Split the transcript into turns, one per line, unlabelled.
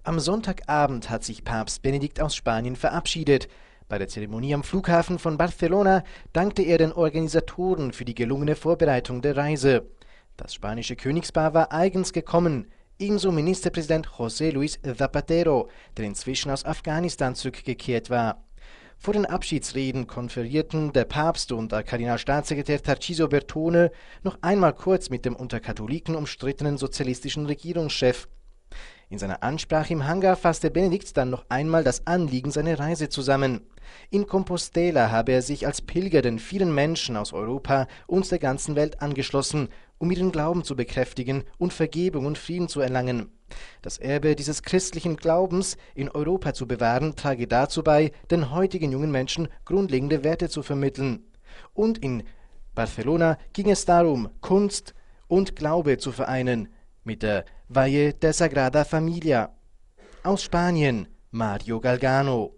Am Sonntagabend hat sich Papst Benedikt aus Spanien verabschiedet. Bei der Zeremonie am Flughafen von Barcelona dankte er den Organisatoren für die gelungene Vorbereitung der Reise. Das spanische Königspaar war eigens gekommen, ebenso Ministerpräsident José Luis Zapatero, der inzwischen aus Afghanistan zurückgekehrt war. Vor den Abschiedsreden konferierten der Papst und der Kardinalstaatssekretär Tarcisio Bertone noch einmal kurz mit dem unter Katholiken umstrittenen sozialistischen Regierungschef. In seiner Ansprache im Hangar fasste Benedikt dann noch einmal das Anliegen seiner Reise zusammen. In Compostela habe er sich als Pilger den vielen Menschen aus Europa und der ganzen Welt angeschlossen, um ihren Glauben zu bekräftigen und Vergebung und Frieden zu erlangen. Das Erbe dieses christlichen Glaubens in Europa zu bewahren, trage dazu bei, den heutigen jungen Menschen grundlegende Werte zu vermitteln. Und in Barcelona ging es darum, Kunst und Glaube zu vereinen, mit der Weihe der Sagrada Familia. Aus Spanien, Mario Galgano.